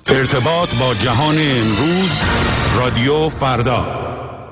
ارتباط با جهان امروز، رادیو فردا.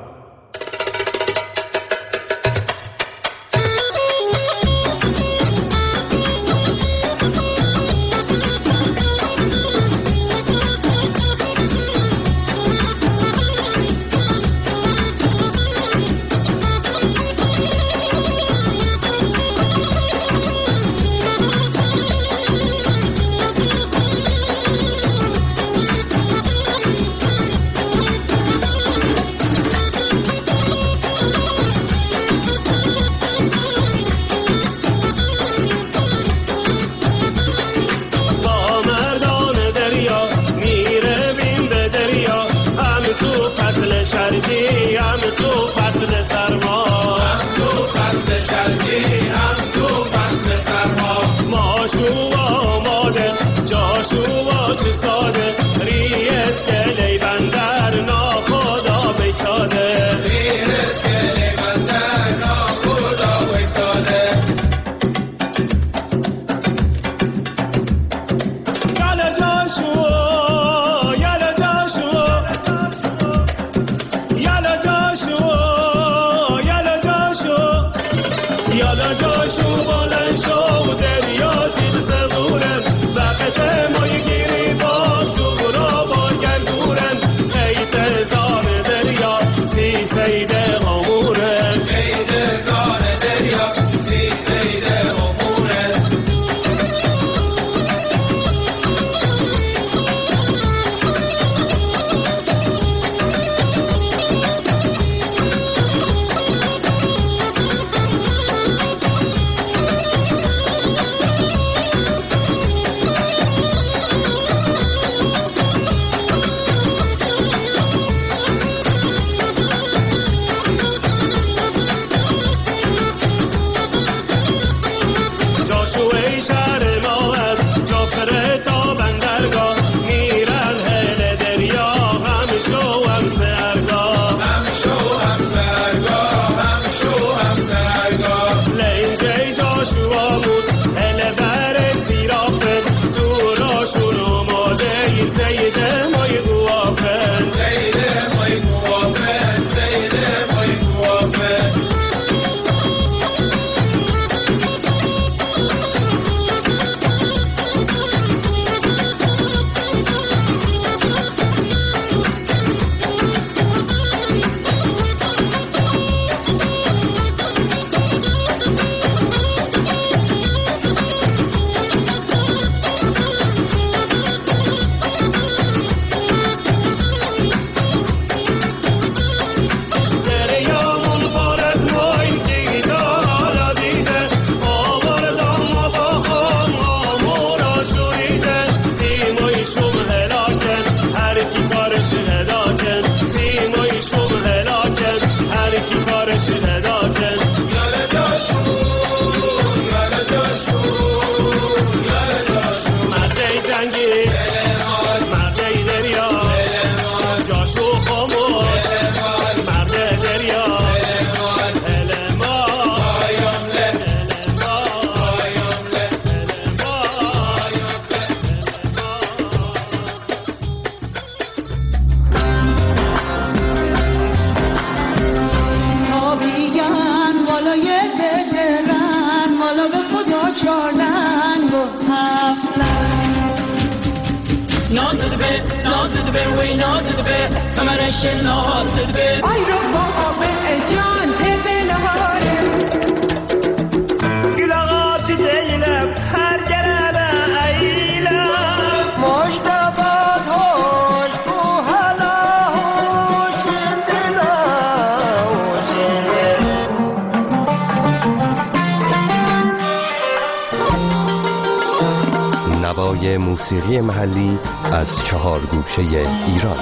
موسیقی محلی از 4 گوشه ایران.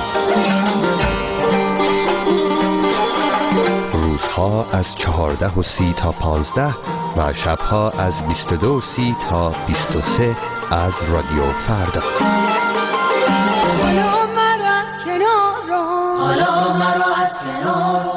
روزها از 14:30 تا 15 و شبها از 22:30 تا 23 از رادیو فردا. حالا مرا از کنار حالا مرا از کنار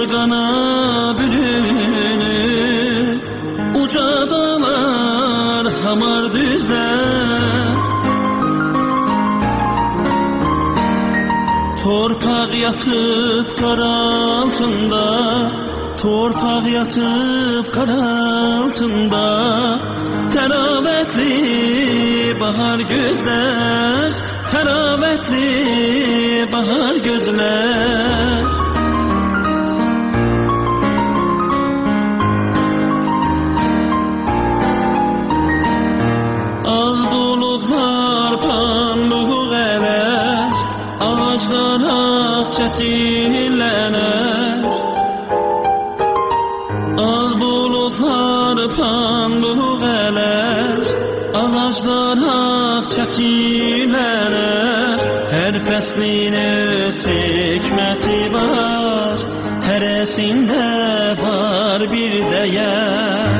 yorgana bürünüp uca dağlar hamar düzler. Torpaq yatıp qar altında, torpaq yatıp qar altında, təravətli bahar gözlər, təravətli bahar gözlər. Ağ bulutlar pambıq ələr, ağaclar ağ çətinlənər. Ağ bulutlar pambıq ələr, ağaclar ağ çətinlənər. Hər fəslin öz hikməti var, hərəsində var bir dəyər.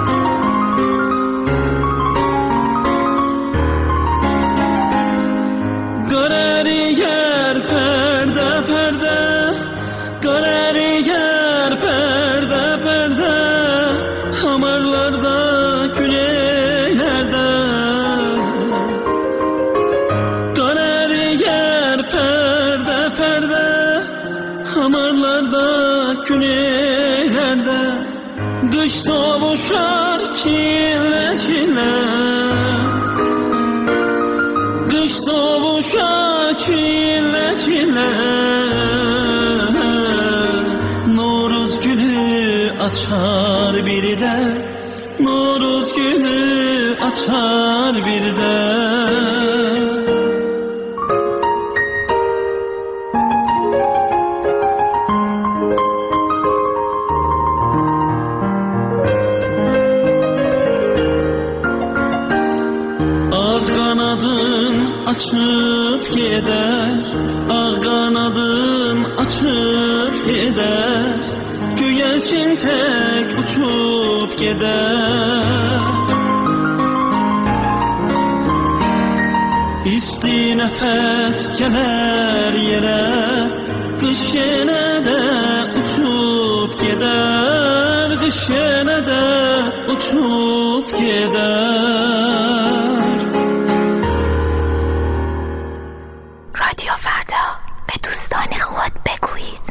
Qış sovuşar çile çile, qış sovuşar çile çile. Noruz gülü açar bir de, Noruz gülü açar bir de. Açıp gider, ağ qanadın açıp gider, göyərçin tək uçup gider. İsti nəfəs gələr yerə, qış yenə də uçup gider, qış yenə də uçup gider. رادیو فردا، به دوستان خود بگویید.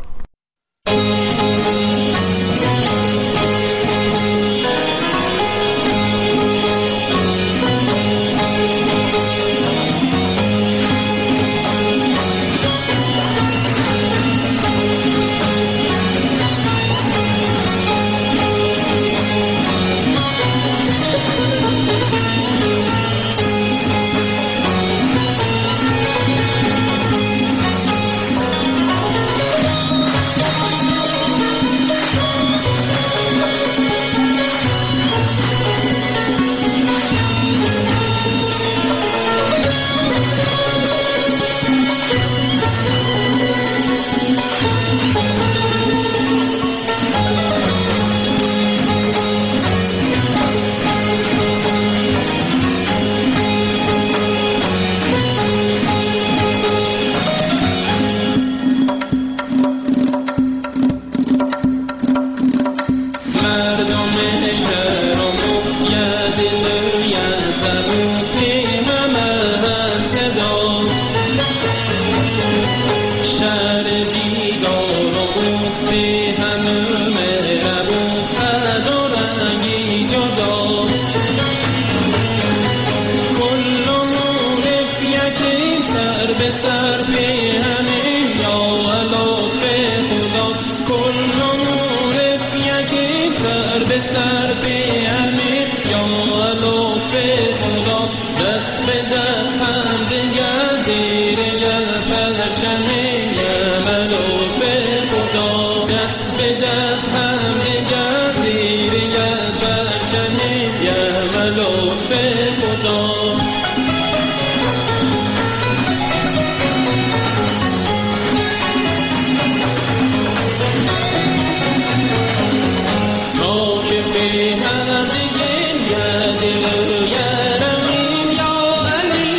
Yeah.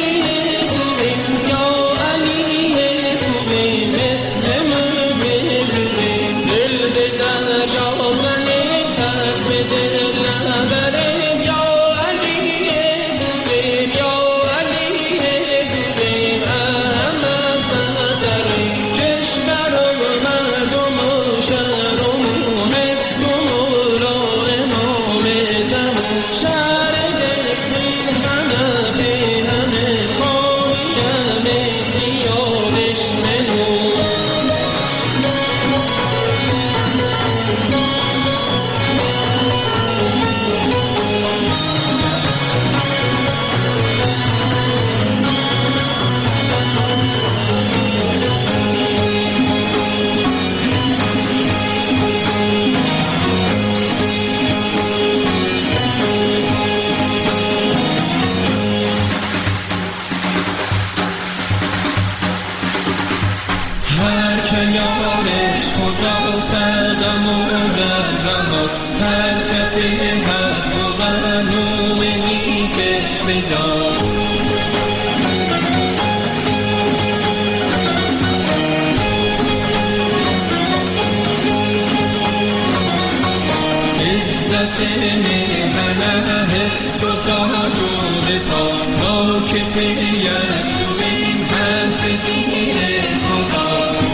هر که یارش خدا سردم و درماست حرکت حق و قانون نیکش بجاست عزت میهنه حفظ و تاج و دفاع با که پیت تو این حرف دین خداست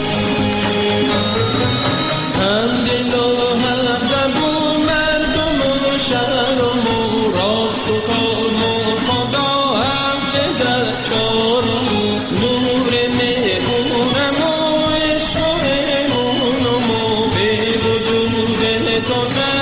هم دل و هم زبون مردم و شهر و مو راست و کام و خدا هم در چارم نور مهمونم و عشق و امونم و به وجود تو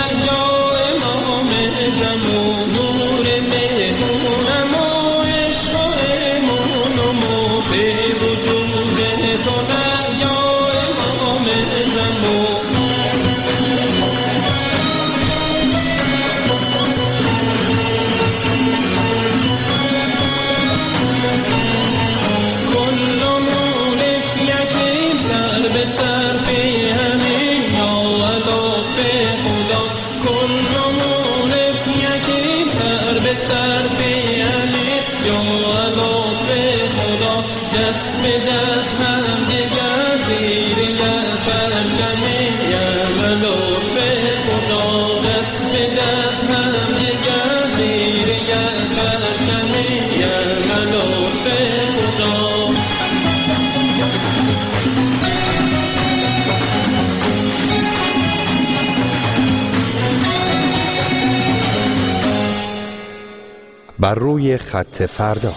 بر روی خط فردا.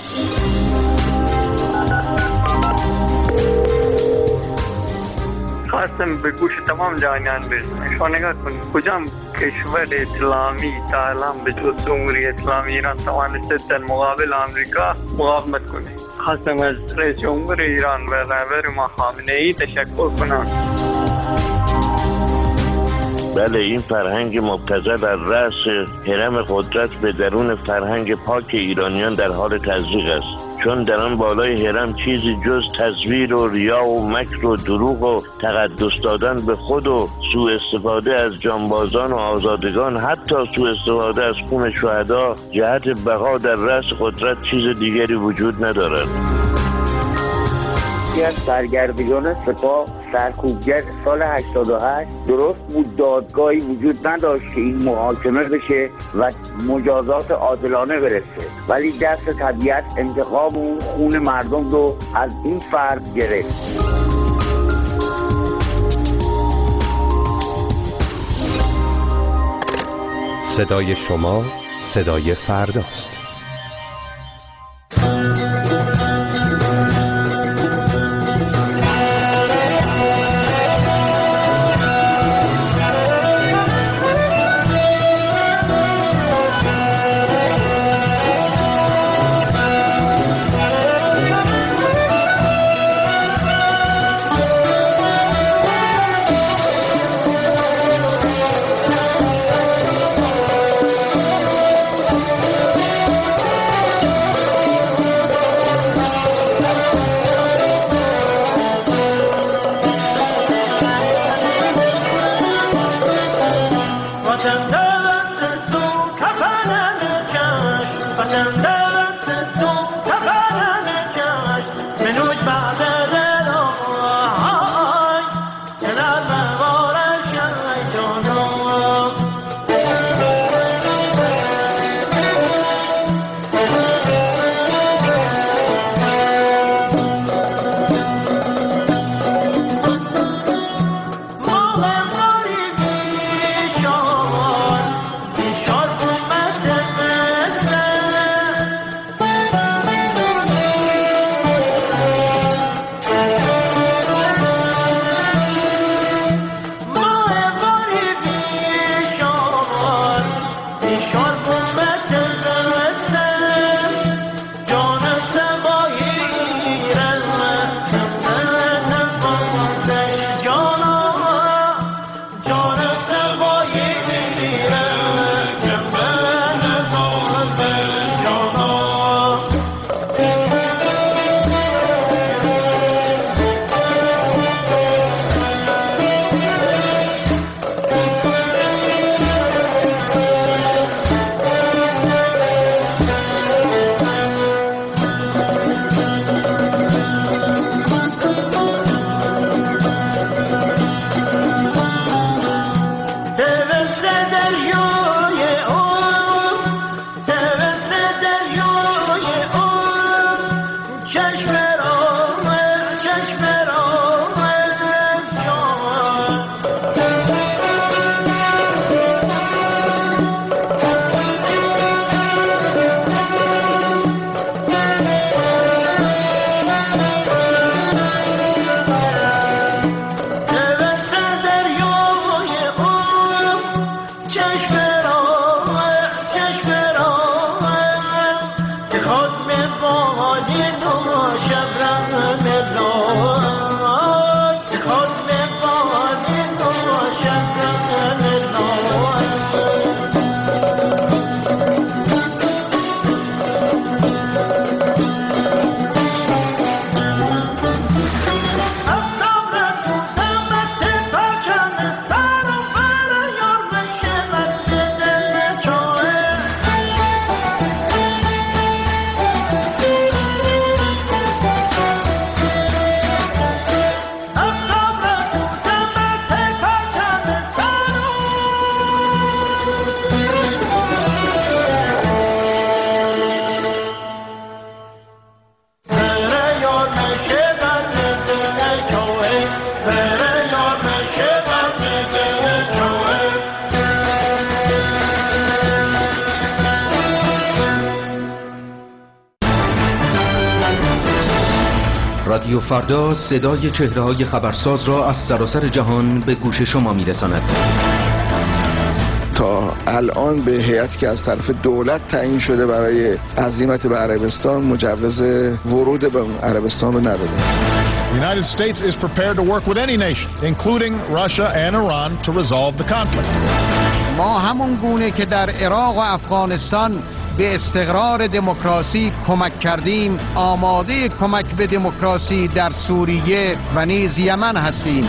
خواستم به گوش تمام جهانیان برسونم. شما نگاه کنید کجام کشور اسلامی تا الان به جز جمهوری اسلامی ایران توانسته در مقابل آمریکا مقاومت کنه. خواستم از رئیس جمهور ایران و رهبر ما خامنه‌ای تشکر کنم. بله، این فرهنگ مبتذل در رأس هرم قدرت به درون فرهنگ پاک ایرانیان در حال تزریق است، چون در آن بالای هرم چیزی جز تزویر و ریا و مکر و دروغ و تقدس دادن به خود و سوء استفاده از جانبازان و آزادگان، حتی سوء استفاده از خون شهدا جهت بقا در رأس قدرت چیز دیگری وجود ندارد. از سرگردگان سپاه سرکوبگر سال 88 درست بود دادگاهی وجود نداشت که این محاکمه بشه و مجازات عادلانه برسه، ولی دست طبیعت انتقام اون خون مردم رو از این فرد گرفت. صدای شما صدای فرداست. رادیو فردا صدای چهره‌های خبرساز را از سراسر جهان به گوش شما می‌رساند. تا الان به هیئتی که از طرف دولت تعیین شده برای عزیمت به عربستان مجوز ورود به عربستان رو نداده. The United States is prepared to work with any nation, including Russia and Iran, to resolve the conflict. ما همون گونه که در عراق و افغانستان به استقرار دموکراسی کمک کردیم، آماده کمک به دموکراسی در سوریه و نیز یمن هستیم.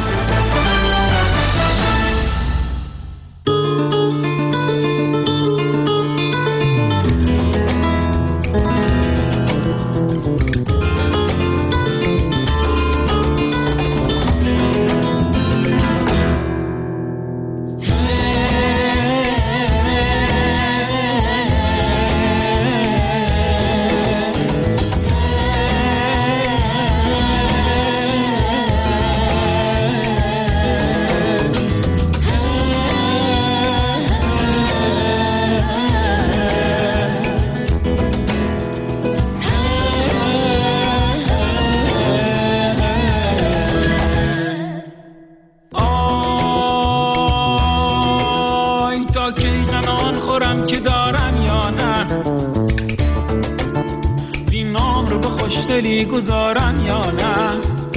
گذارم یا نه؟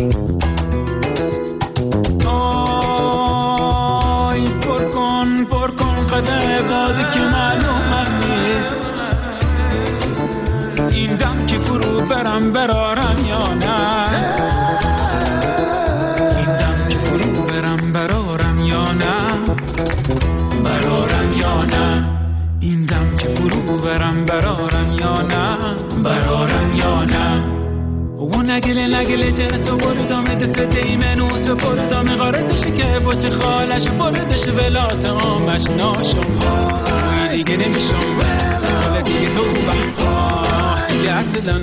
آی پر کن قدر بادی که معلومم نیست، این دم که فرو برارم یا نه؟ این دم که فرو برارم یا نه؟ برارم یا نه؟ این دم که فرو برارم یا نه؟ برارم یا نه؟ و نگله جنس و بردامه دست دیمنوس و بردامه غارتشه که بچه خالش بردش ولات آمش ناشم وی دیگه نمیشم حالا دیگه تو دیگه اصلا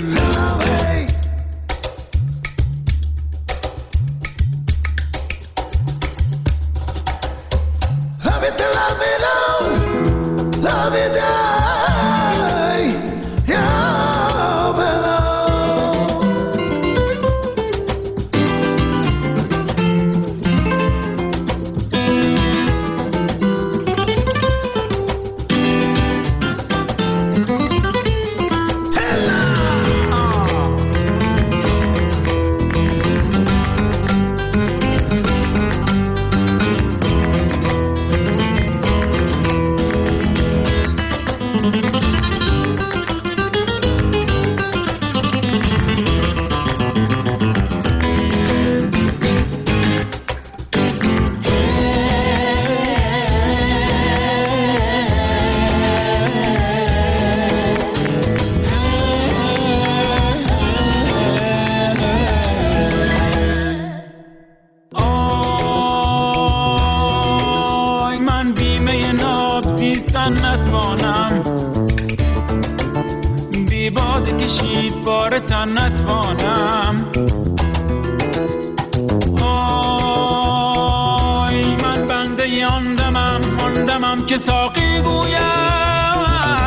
که ساقی گویم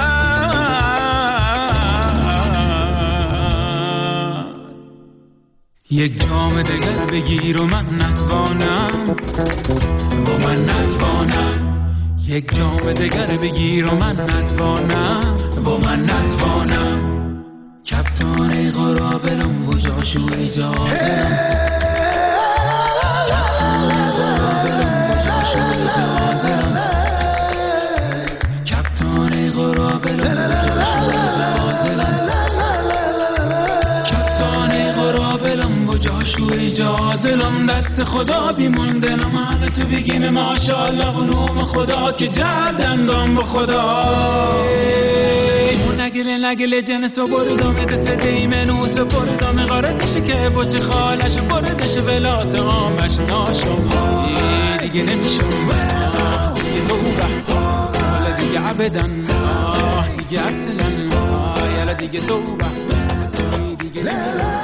یک جام دگر بگیر و من نتوانم و من نتوانم یک جام دگر بگیر و من نتوانم و من نتوانم کپتان غرابلم و جاشوی جازرم جاشوی جازلم دست خدا بیموندنم همه تو بگیم ماشاءالله و نوم خدا که جردندم با خدا نگله جنس و بردامه دست دیمنوس و بردامه غارتشه که بچه خالش بردش ولات آمش ناشم دیگه نمیشم دیگه توبه حالا دیگه عبدن دیگه اصلا یالا دیگه توبه دیگه نمیشم.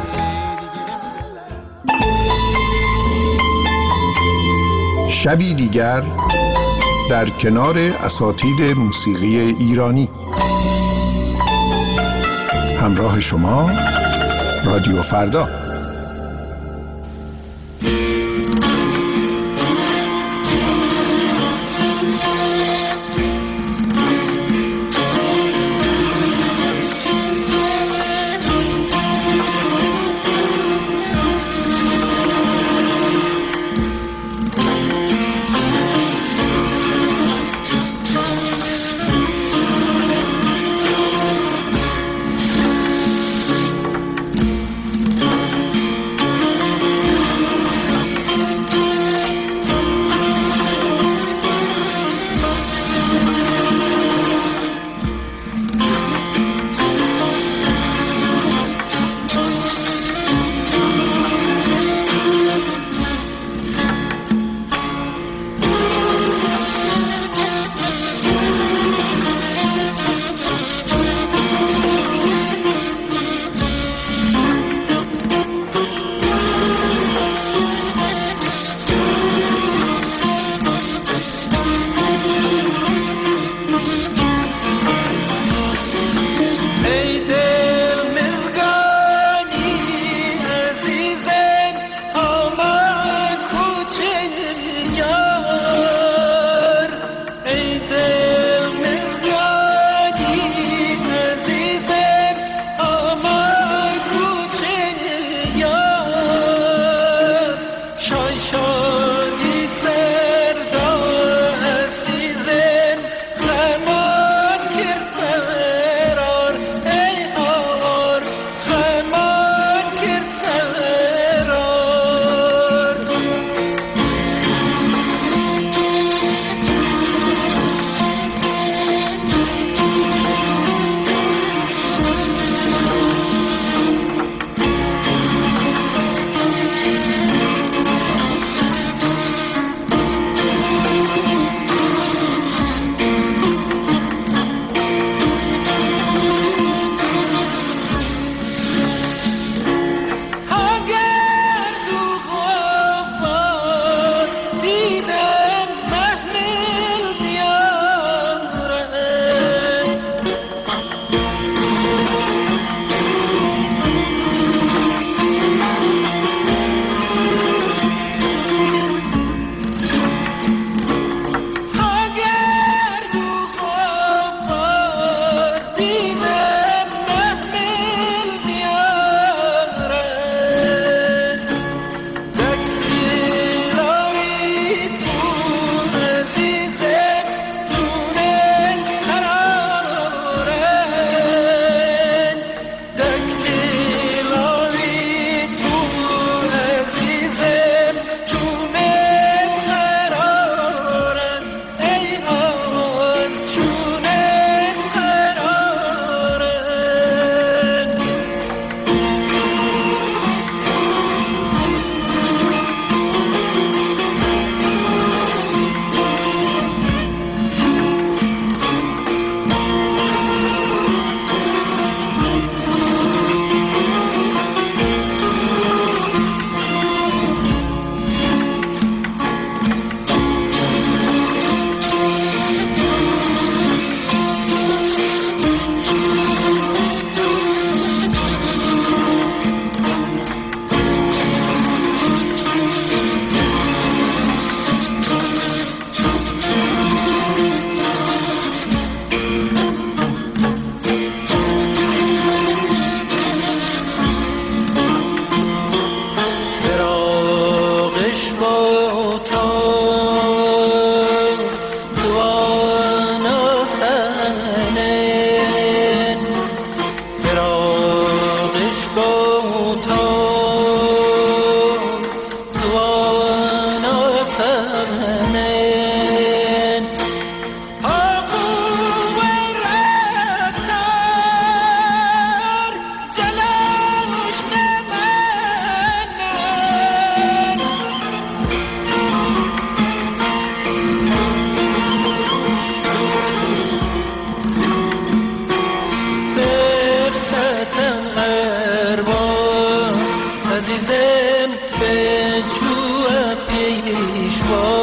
شبی دیگر در کنار اساتید موسیقی ایرانی. همراه شما رادیو فردا. پیشوا